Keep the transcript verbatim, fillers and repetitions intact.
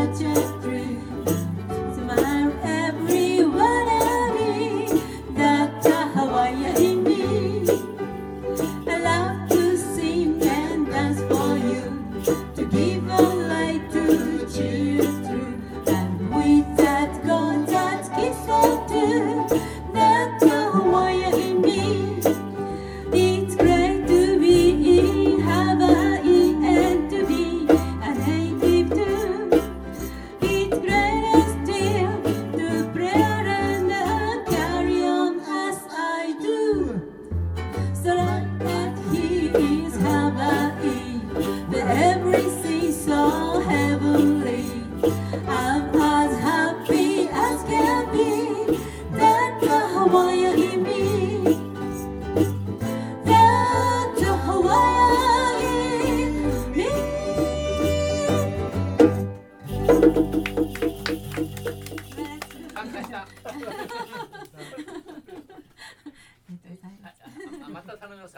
just dream. Smile everyone at me. That's a Hawaiian in me. I love to sing and dance for you, to give a light to cheer you through. And with that contact kiss or two, that's a Hawaiian in me. It's great to be in Hawaii and to be a native too. It's greater still to pray and uh, carry on as I do. So that here is Hawaii, where everything's so heavenly. I'm as happy as can be. That's a Hawaii.